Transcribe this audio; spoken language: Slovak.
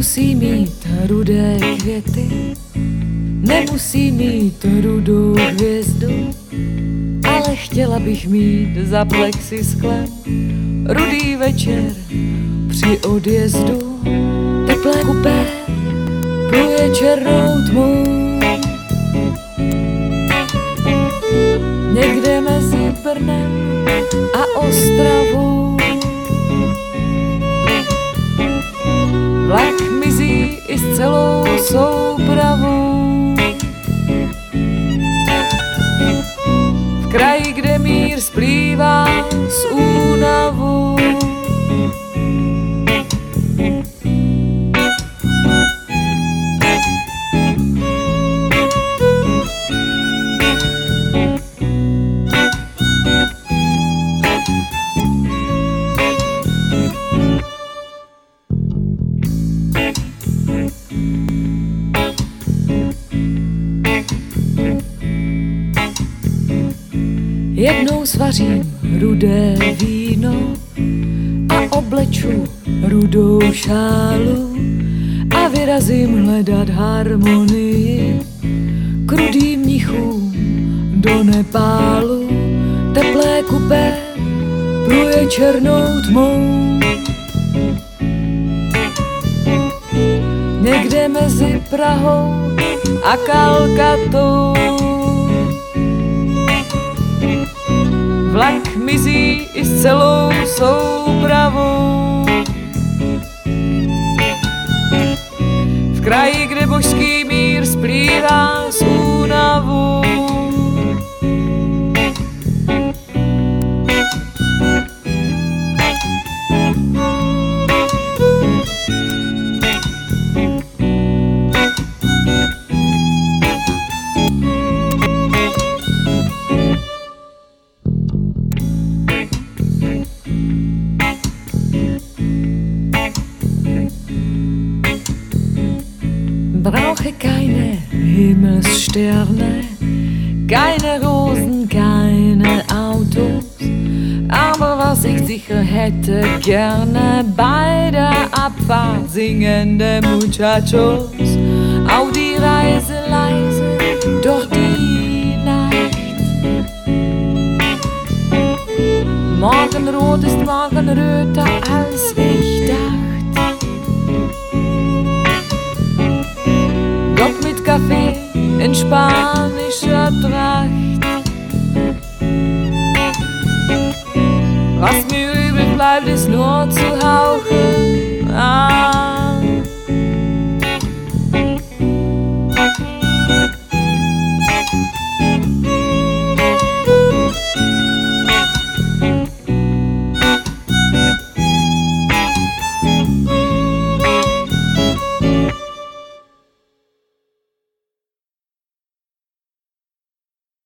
Nemusí mít rudé květy, nemusí mít rudou hvězdu, ale chtěla bych mít za plexisklem rudý večer při odjezdu. Teplé kupé pluje černou tmou, někde mezi Brnem a Ostravou. Vlak mizí i s celou soupravou. V kraji, kde mír splývá s únavou. Jednou svařím rudé víno a obleču rudou šálu a vyrazím hledat harmonii k rudým mnichům do Nepálu. Teplé kupé pluje černou tmou, někde mezi Prahou a Kalkatou. Vlak mizí i s celou soupravou. V kraji, kde božský mír splývá s únavou. Brauche keine Himmelssterne, keine Rosen, keine Autos, aber was ich sicher hätte gerne bei der Abfahrt singende Muchachos. Auf die Reise leise durch die Nacht. Morgenrot ist morgenröter als ich dachte. Gott mit Kaffee in spanischer Tracht. Was mir übrig bleibt, ist nur zu hauchen